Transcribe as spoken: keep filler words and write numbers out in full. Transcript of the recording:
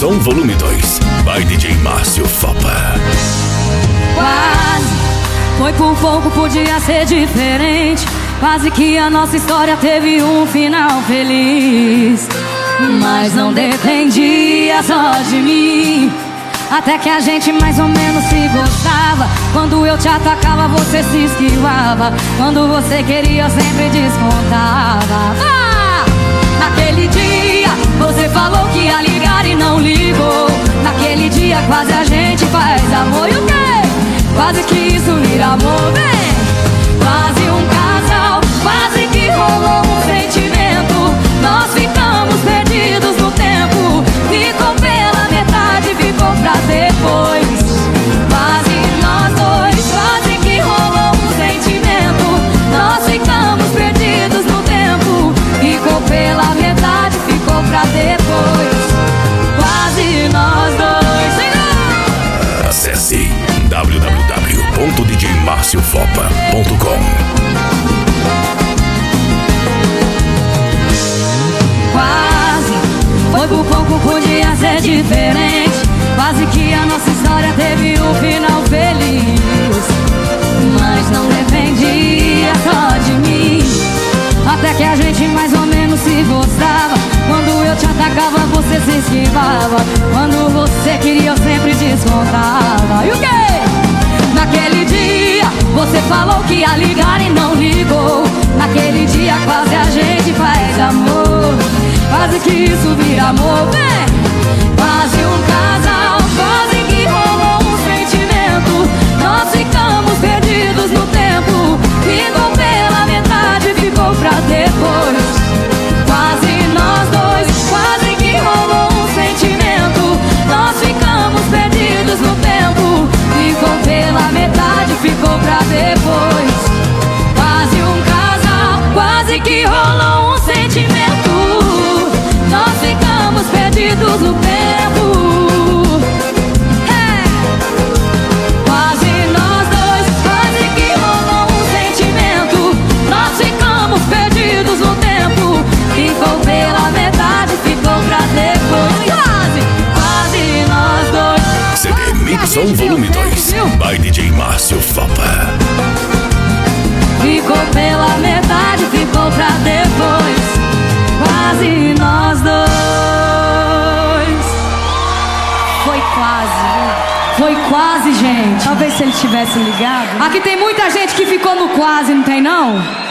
Mixon Volume dois, by D J Márcio Fopa. Quase, foi por pouco, podia ser diferente. Quase que a nossa história teve um final feliz, mas não dependia só de mim. Até que a gente mais ou menos se gostava. Quando eu te atacava, você se esquivava. Quando você queria, eu sempre descontava. Ah! Naquele dia, você falou que ia ligar e não ligou. Naquele dia, quase a gente faz amor. E o quê? Quase que isso vira amor, vem. Quase um casal, quase que rolou um sentimento. Nós ficamos perdidos no tempo. Ficou pela metade, ficou pra depois. Quase nós dois, quase que rolou um sentimento. Nós ficamos perdidos no tempo. Ficou pela metade, ficou pra depois. Quase nós dois. Acesse w w w ponto d j marcio fopa ponto com. Quase, foi por pouco, podia ser diferente. Quase que a nossa história teve um final feliz, mas não dependia só de mim. Até que a gente mais ou menos se gostava. Quando eu te atacava, você se esquivava. Quando você queria, eu sempre descontava. E o quê? Naquele dia, você falou que ia ligar e não ligou. Naquele dia, quase a gente faz amor. Quase que isso vira amor, vem. Quase um casal, quase que rolou um sentimento. Nós ficamos perdidos no tempo. Ficou pela metade, ficou pra depois. Quase nós dois, quase que rolou um sentimento. Nós ficamos perdidos no tempo. Ficou pela metade, ficou pra depois. Quase um casal, quase que rolou um sentimento. Nós ficamos perdidos no tempo. É. Quase nós dois, quase que rolou um sentimento. Nós ficamos perdidos no tempo. Ficou pela metade, ficou pra depois. Quase, quase nós dois. C D Mixon Volume dois, by D J Márcio Fopa. Ficou pela metade, ficou pra depois. Quase nós dois. Foi quase, foi quase, gente. Talvez se ele tivesse ligado. Aqui tem muita gente que ficou no quase, não tem não?